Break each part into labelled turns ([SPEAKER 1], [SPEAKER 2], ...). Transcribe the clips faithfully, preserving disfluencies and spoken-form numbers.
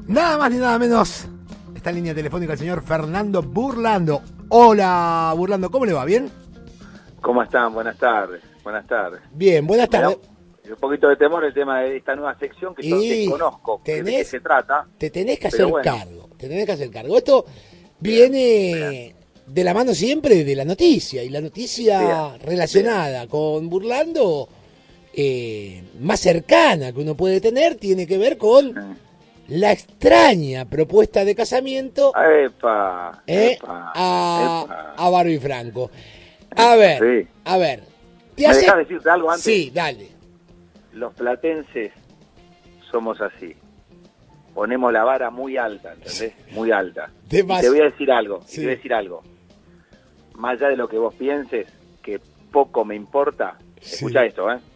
[SPEAKER 1] Nada más ni nada menos. Está en línea telefónica el señor Fernando Burlando. Hola, Burlando, ¿cómo le va? ¿Bien?
[SPEAKER 2] ¿Cómo están? Buenas tardes. Buenas tardes.
[SPEAKER 1] Bien, buenas tardes.
[SPEAKER 2] Me da un poquito de temor el tema de esta nueva sección que yo
[SPEAKER 1] Y
[SPEAKER 2] desconozco
[SPEAKER 1] tenés,
[SPEAKER 2] de qué se trata.
[SPEAKER 1] Te tenés que hacer
[SPEAKER 2] bueno.
[SPEAKER 1] cargo. Te tenés que hacer cargo. Esto viene Bien. de la mano siempre de la noticia. Y la noticia Bien. relacionada Bien. con Burlando, eh, más cercana que uno puede tener, tiene que ver con... Sí. La extraña propuesta de casamiento
[SPEAKER 2] epa,
[SPEAKER 1] eh,
[SPEAKER 2] epa,
[SPEAKER 1] a,
[SPEAKER 2] epa.
[SPEAKER 1] a Barbie Franco. A ver, sí. a ver.
[SPEAKER 2] ¿Te ¿Me hace... dejas decirte algo antes?
[SPEAKER 1] Sí, dale.
[SPEAKER 2] Los platenses somos así. Ponemos la vara muy alta, ¿entendés? Muy alta. Y te voy a decir algo, sí. te voy a decir algo. Más allá de lo que vos pienses, que poco me importa, sí. escuchá esto, ¿eh?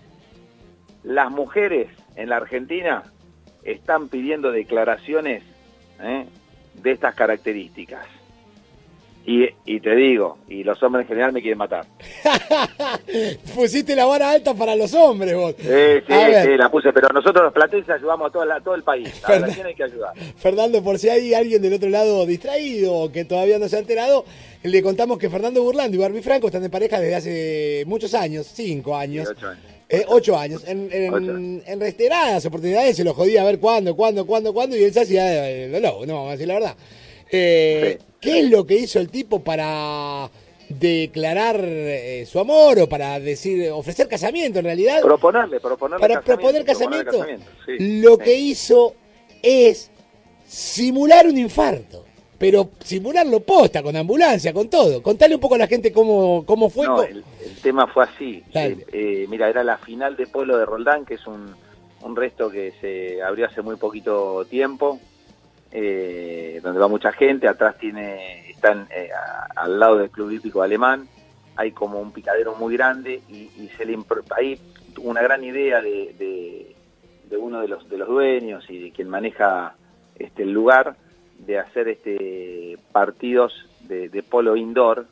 [SPEAKER 2] Las mujeres en la Argentina están pidiendo declaraciones ¿eh? de estas características. Y, y te digo, y los hombres en general me quieren matar.
[SPEAKER 1] Pusiste la vara alta para los hombres vos.
[SPEAKER 2] Sí, sí, sí, la puse, pero nosotros los platenses ayudamos a, toda la, a todo el país. A Fern... quién hay que ayudar.
[SPEAKER 1] Fernando, por si hay alguien del otro lado distraído o que todavía no se ha enterado, le contamos que Fernando Burlando y Barbie Franco están de pareja desde hace muchos años, cinco años. Sí, ocho años. Eh, ocho años. En, en, ocho. en reiteradas oportunidades se lo jodía a ver cuándo, cuándo, cuándo, cuándo, y él se hacía de lobo, no vamos a decir la verdad. Eh, sí. ¿Qué es lo que hizo el tipo para declarar eh, su amor o para decir, ofrecer casamiento en realidad?
[SPEAKER 2] Proponerle, proponerle
[SPEAKER 1] Para
[SPEAKER 2] casamiento,
[SPEAKER 1] proponer casamiento.
[SPEAKER 2] Proponer casamiento sí,
[SPEAKER 1] lo
[SPEAKER 2] sí.
[SPEAKER 1] que hizo es simular un infarto. Pero simularlo posta, con ambulancia, con todo. Contale un poco a la gente cómo, cómo fue.
[SPEAKER 2] No,
[SPEAKER 1] con...
[SPEAKER 2] el, el tema fue así. Eh, eh, mira, era la final de polo de Roldán, que es un, un resto que se abrió hace muy poquito tiempo, eh, donde va mucha gente. Atrás tiene están eh, a, al lado del Club Hípico Alemán. Hay como un picadero muy grande y, y se le ahí tuvo una gran idea de, de, de uno de los, de los dueños y de quien maneja este, el lugar, de hacer este partidos de, de polo indoor,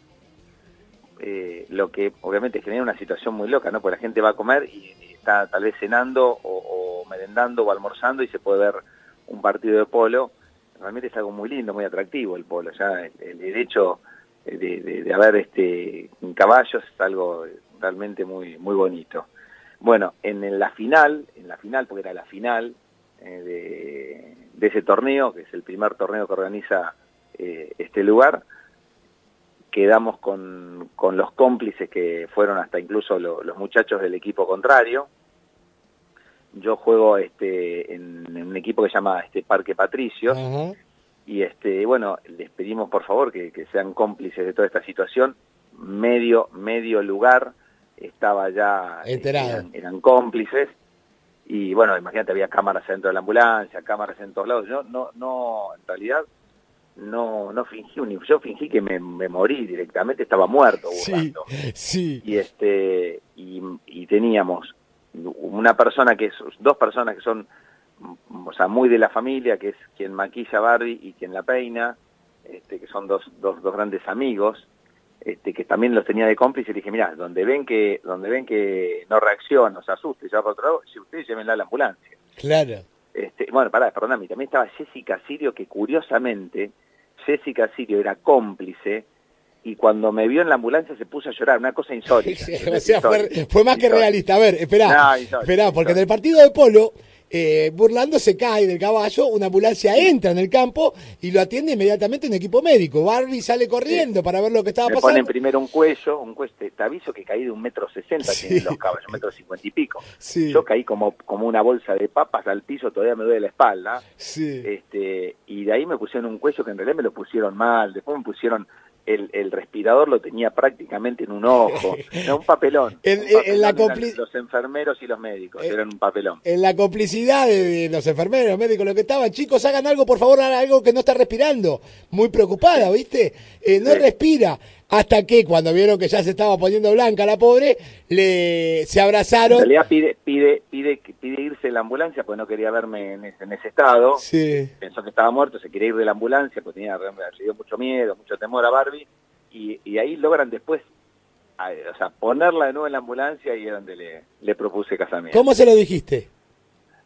[SPEAKER 2] eh, lo que obviamente genera una situación muy loca, ¿no? Porque la gente va a comer y está tal vez cenando o, o merendando o almorzando y se puede ver un partido de polo. Realmente es algo muy lindo, muy atractivo el polo. Ya el, el hecho de, de, de haber este caballos es algo realmente muy muy bonito. Bueno, en la final, en la final, porque era la final eh, de, de ese torneo, que es el primer torneo que organiza eh, este lugar, quedamos con, con los cómplices que fueron hasta incluso lo, los muchachos del equipo contrario. Yo juego este en, en un equipo que se llama este Parque Patricios. Uh-huh. Y este bueno, les pedimos por favor que, que sean cómplices de toda esta situación. Medio, medio lugar estaba ya, eran, eran cómplices. Y bueno, imagínate, había cámaras dentro de la ambulancia, cámaras en todos lados. Yo no, no, en realidad, no, no fingí, un, yo fingí que me, me morí directamente, estaba muerto burlando.
[SPEAKER 1] Sí, sí.
[SPEAKER 2] Y este, y, y teníamos una persona que es, dos personas que son, o sea, muy de la familia, que es quien maquilla a Barbie y quien la peina, este, que son dos, dos, dos grandes amigos. Este, que también los tenía de cómplice, y le dije, mirá, donde ven que donde ven que no reacciona, no se asuste, ya por otro lado, si ustedes llévenla a la ambulancia.
[SPEAKER 1] Claro.
[SPEAKER 2] Este, bueno, pará, perdóname, también estaba Jessica Sirio, que curiosamente, Jessica Sirio era cómplice, y cuando me vio en la ambulancia se puso a llorar, una cosa insólita.
[SPEAKER 1] O sea, fue, fue más que realista. A ver, esperá,
[SPEAKER 2] no,
[SPEAKER 1] esperá, porque en el partido de polo, Eh, Burlando se cae del caballo, una ambulancia entra en el campo y lo atiende inmediatamente un equipo médico. Barbie sale corriendo sí. para ver lo que estaba
[SPEAKER 2] Me
[SPEAKER 1] pasando.
[SPEAKER 2] Me ponen primero un cuello, un cuello, te aviso que caí de un metro sesenta, sí. tienen los caballos, un metro cincuenta y pico.
[SPEAKER 1] Sí.
[SPEAKER 2] Yo caí como, como una bolsa de papas al piso, todavía me duele la espalda.
[SPEAKER 1] Sí.
[SPEAKER 2] Este, y de ahí me pusieron un cuello que en realidad me lo pusieron mal, después me pusieron... El, el respirador lo tenía prácticamente en un ojo, era un papelón,
[SPEAKER 1] en,
[SPEAKER 2] un papelón
[SPEAKER 1] en la compli-
[SPEAKER 2] los enfermeros y los médicos,
[SPEAKER 1] en,
[SPEAKER 2] eran un papelón.
[SPEAKER 1] En la complicidad de los enfermeros, los médicos, lo que estaban, chicos, hagan algo, por favor, hagan algo que no está respirando, muy preocupada, ¿viste? Eh, no sí. respira, hasta que cuando vieron que ya se estaba poniendo blanca la pobre, le se abrazaron.
[SPEAKER 2] En realidad pide, pide, pide, pide irse de la ambulancia, porque no quería verme en ese, en ese estado,
[SPEAKER 1] sí.
[SPEAKER 2] pensó que estaba muerto, se quería ir de la ambulancia, porque tenía, le dio mucho miedo, mucho temor a Barbie, y, y ahí logran después, a, o sea, ponerla de nuevo en la ambulancia y es donde le, le propuse casamiento.
[SPEAKER 1] ¿Cómo se lo dijiste?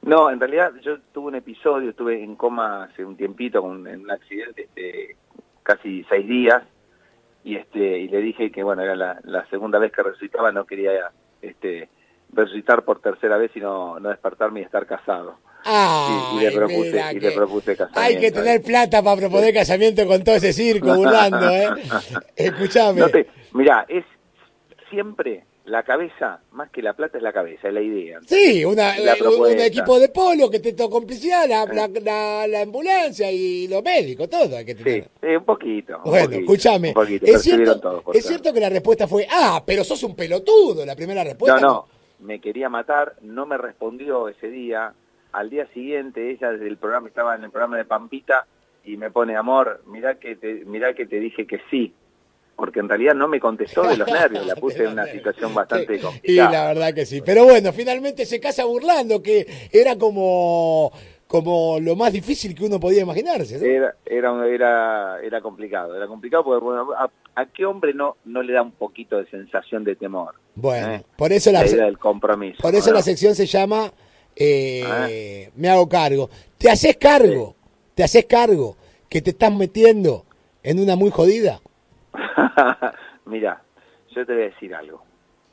[SPEAKER 2] No, en realidad yo tuve un episodio, estuve en coma hace un tiempito con, en un accidente, este, casi seis días, y este y le dije que bueno, era la, la segunda vez que resucitaba, no quería este resucitar por tercera vez y no, no despertarme y estar casado.
[SPEAKER 1] Ay,
[SPEAKER 2] y, y le propuse
[SPEAKER 1] mira
[SPEAKER 2] y
[SPEAKER 1] que
[SPEAKER 2] le propuse casamiento.
[SPEAKER 1] hay que tener plata para proponer sí. casamiento con todo ese circo burlando, ¿eh? Escuchame.
[SPEAKER 2] No te, mirá, es siempre la cabeza, más que la plata es la cabeza, es la idea.
[SPEAKER 1] Sí, una, la un equipo de polo que te toca complicidad, la, la, la, la ambulancia y los médicos, todo hay que tener.
[SPEAKER 2] Sí, sí un poquito. Un
[SPEAKER 1] bueno,
[SPEAKER 2] poquito,
[SPEAKER 1] escúchame,
[SPEAKER 2] un poquito,
[SPEAKER 1] es, cierto,
[SPEAKER 2] todos,
[SPEAKER 1] es cierto que la respuesta fue, ah, pero sos un pelotudo, la primera respuesta.
[SPEAKER 2] No, no, no, me quería matar, no me respondió ese día. Al día siguiente, ella desde el programa, estaba en el programa de Pampita, y me pone, amor, mirá que te, mirá que te dije que sí. Porque en realidad no me contestó de los nervios, la puse en una situación bastante
[SPEAKER 1] sí,
[SPEAKER 2] complicada.
[SPEAKER 1] Y la verdad que sí. Pero bueno, finalmente se casa burlando, que era como, como lo más difícil que uno podía imaginarse, ¿no?
[SPEAKER 2] Era, era, era, era complicado, era complicado porque bueno, a, a qué hombre no, no le da un poquito de sensación de temor.
[SPEAKER 1] Bueno,
[SPEAKER 2] ¿eh?
[SPEAKER 1] por eso la,
[SPEAKER 2] la idea del compromiso.
[SPEAKER 1] Por eso
[SPEAKER 2] ¿no?
[SPEAKER 1] la sección se llama eh,
[SPEAKER 2] ¿Eh?
[SPEAKER 1] Me hago cargo. ¿Te haces cargo? Sí. ¿Te haces cargo que te estás metiendo en una muy jodida?
[SPEAKER 2] Mira, yo te voy a decir algo.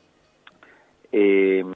[SPEAKER 2] Eh,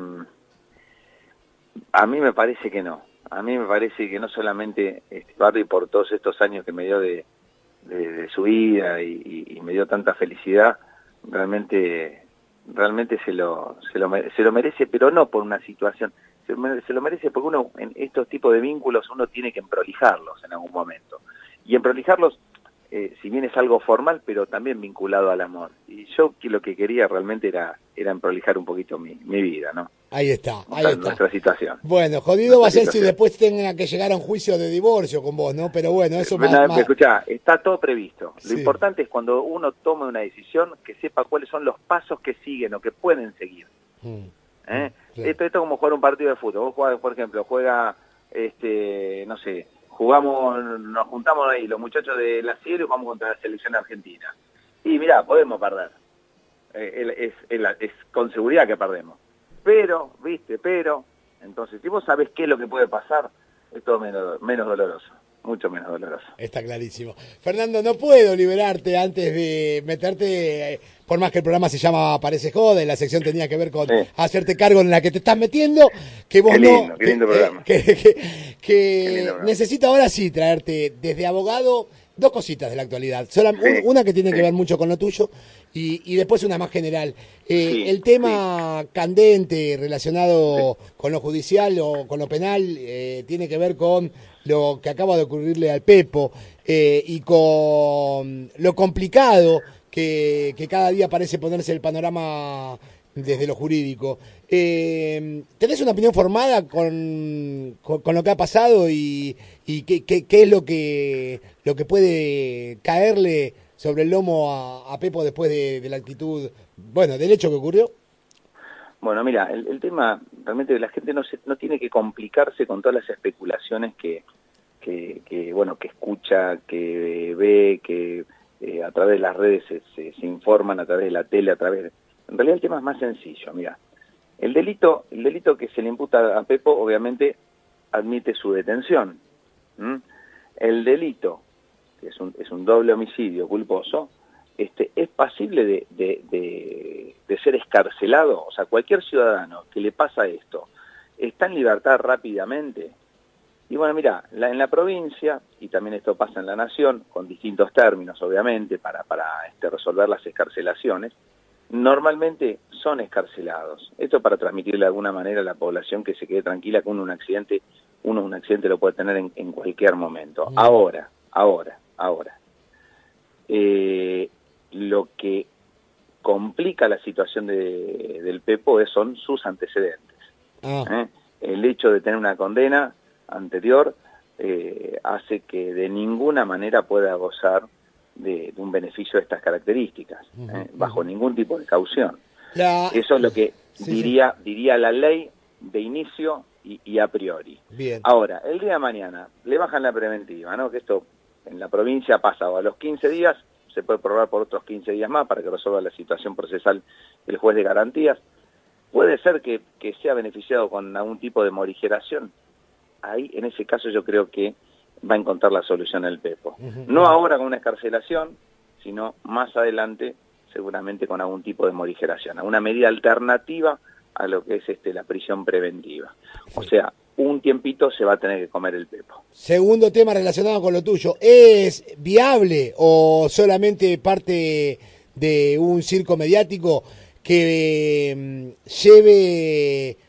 [SPEAKER 2] a mí me parece que no. A mí me parece que no solamente este Barbie, por todos estos años que me dio de, de, de su vida y, y, y me dio tanta felicidad, realmente realmente se lo, se lo se lo merece, pero no por una situación. Se, se lo merece porque uno, en estos tipos de vínculos, uno tiene que emprolijarlos en algún momento. Y emprolijarlos, Eh, si bien es algo formal, pero también vinculado al amor. Y yo que lo que quería realmente era, era emprolijar un poquito mi, mi vida, ¿no?
[SPEAKER 1] Ahí está, ahí
[SPEAKER 2] nuestra,
[SPEAKER 1] está.
[SPEAKER 2] Nuestra situación.
[SPEAKER 1] Bueno, jodido nuestra va a ser situación. Si después tenga que llegar a un juicio de divorcio con vos, ¿no? Pero bueno, eso
[SPEAKER 2] más...
[SPEAKER 1] más, más...
[SPEAKER 2] Escuchá, está todo previsto. Lo
[SPEAKER 1] sí.
[SPEAKER 2] importante es cuando uno tome una decisión, que sepa cuáles son los pasos que siguen o que pueden seguir. Mm. ¿Eh? Mm, claro. Esto, esto es como jugar un partido de fútbol. Vos jugás, por ejemplo, juega, este, no sé... jugamos, nos juntamos ahí, los muchachos de la Sierra, y jugamos contra la selección argentina. Y mirá, podemos perder. Eh, es, es, es con seguridad que perdemos. Pero, viste, pero, entonces, si vos sabés qué es lo que puede pasar, es todo menos, menos doloroso. Mucho menos doloroso.
[SPEAKER 1] Está clarísimo. Fernando, no puedo liberarte antes de meterte, eh, por más que el programa se llama Parece Joda, y la sección tenía que ver con sí. hacerte cargo en la que te estás metiendo, que vos
[SPEAKER 2] qué lindo,
[SPEAKER 1] no...
[SPEAKER 2] Qué lindo
[SPEAKER 1] que,
[SPEAKER 2] programa.
[SPEAKER 1] Eh, que, que, que necesito ahora sí traerte desde abogado dos cositas de la actualidad. Sola, sí, un, una que tiene sí. que ver mucho con lo tuyo y, y después una más general. Eh, sí, el tema sí. candente relacionado sí. con lo judicial o con lo penal eh, tiene que ver con lo que acaba de ocurrirle al Pepo eh, y con lo complicado que, que cada día parece ponerse el panorama desde lo jurídico. Eh, ¿Tenés una opinión formada con, con, con lo que ha pasado y, y qué, qué, qué es lo que, lo que puede caerle sobre el lomo a, a Pepo después de, de la actitud, bueno, del hecho que ocurrió?
[SPEAKER 2] Bueno, mira, el, el tema, realmente la gente no se, no tiene que complicarse con todas las especulaciones que, que, que bueno, que escucha, que ve, que eh, a través de las redes se, se, se informan, a través de la tele, a través de... En realidad el tema es más sencillo, mira. El delito, el delito que se le imputa a Pepo, obviamente, admite su detención. ¿Mm? El delito, que es un, es un doble homicidio culposo, este, es pasible de, de, de, de ser escarcelado. O sea, cualquier ciudadano que le pasa esto, está en libertad rápidamente. Y bueno, mira, la, en la provincia, y también esto pasa en la nación, con distintos términos, obviamente, para, para este, resolver las escarcelaciones, normalmente son escarcelados. Esto para transmitirle de alguna manera a la población que se quede tranquila que uno un accidente, uno un accidente lo puede tener en, en cualquier momento. Mm. Ahora, ahora, ahora. Eh, lo que complica la situación de, del Pepo es, son sus antecedentes. Oh. ¿Eh? El hecho de tener una condena anterior eh, hace que de ninguna manera pueda gozar de, de un beneficio de estas características, uh-huh, ¿eh? bajo uh-huh. ningún tipo de caución. La... Eso es lo que sí, diría, sí. diría la ley de inicio y, y a priori.
[SPEAKER 1] Bien.
[SPEAKER 2] Ahora, el día de mañana le bajan la preventiva, ¿no? Que esto en la provincia pasa a los quince días, se puede prorrogar por otros quince días más para que resuelva la situación procesal el juez de garantías. Puede ser que, que sea beneficiado con algún tipo de morigeración. ahí en ese caso yo creo que va a encontrar la solución el Pepo.
[SPEAKER 1] Uh-huh.
[SPEAKER 2] No ahora con una escarcelación, sino más adelante seguramente con algún tipo de morigeración, una medida alternativa a lo que es este la prisión preventiva. O sea, un tiempito se va a tener que comer el Pepo.
[SPEAKER 1] Segundo tema relacionado con lo tuyo, ¿es viable o solamente parte de un circo mediático que eh, lleve